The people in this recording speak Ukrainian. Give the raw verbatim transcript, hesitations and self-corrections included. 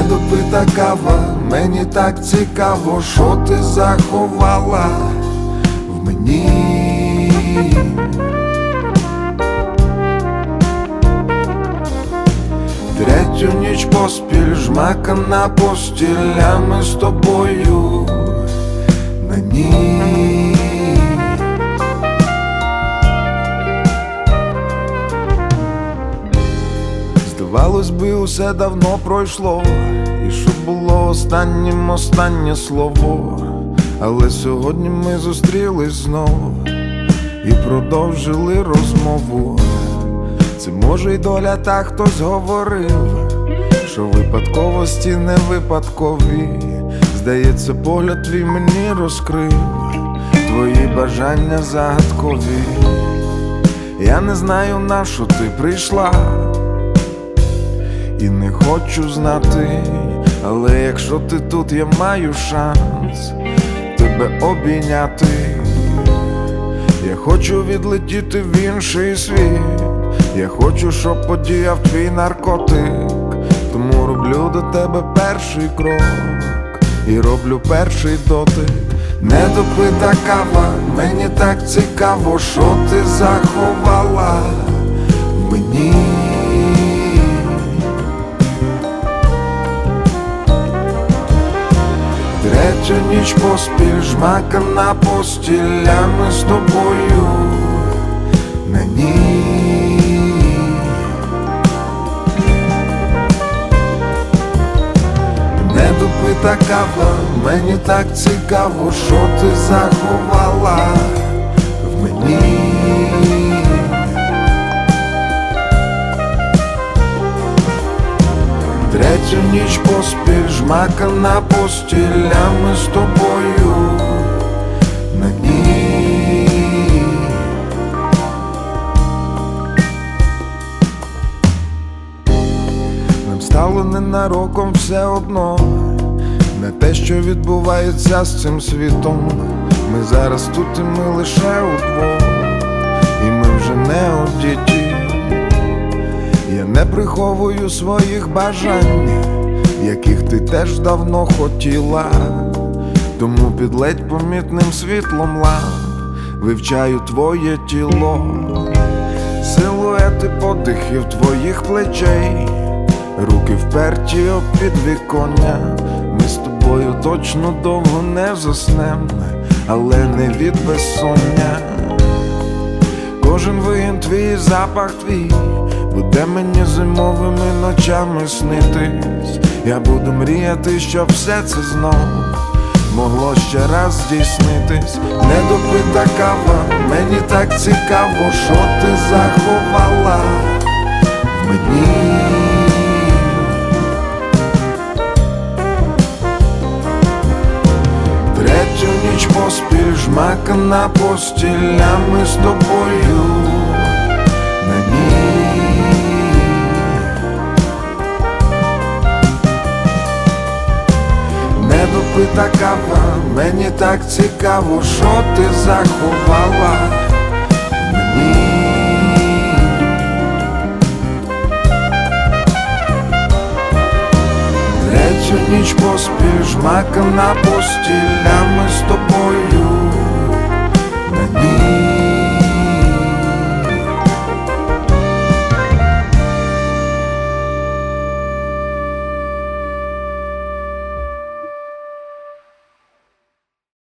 Недопита кава, мені так цікаво, що ти заховала в мені. Третю ніч поспіль жмакана постілями з тобою на ній. Здавалось би, усе давно пройшло, і щоб було останнім останнє слово. Але сьогодні ми зустрілись знову і продовжили розмову. Це може й доля, так хтось говорив, що випадковості не випадкові. Здається, погляд твій мені розкрив твої бажання загадкові. Я не знаю, на що ти прийшла, і не хочу знати, але якщо ти тут, я маю шанс тебе обійняти. Я хочу відлетіти в інший світ, я хочу, щоб подіяв твій наркотик. Тому роблю до тебе перший крок і роблю перший дотик. Недопита кава, мені так цікаво, що ти заховала в мені. Третю ніч поспіль жмакана постілями з тобою на ній. Недопита кава, мені так цікаво, що ти заховала в мені. Третю ніч поспіль жмакана постілями з тобою на ній. Нам стало ненароком все одно на те, що відбувається з цим світом. Ми зараз тут і ми лише удвох, і ми вже не одіті. Я не приховую своїх бажань, яких ти теж давно хотіла. Тому під ледь помітним світлом ламп вивчаю твоє тіло. Силуети подихів твоїх плечей, руки вперті об підвіконня. Ми з тобою точно довго не заснем, але не від безсоння. Кожен вигін твій, запах твій буде мені зимовими ночами снитись. Я буду мріяти, щоб все це знов могло ще раз здійснитись. Недопита кава, мені так цікаво, що ти заховала в мені. Третю ніч поспіль жмакана постілями з тобою на ній. Недопита кава, мені так цікаво, що ти заховала в мені. Третю ніч поспіль жмакана постілями з тобою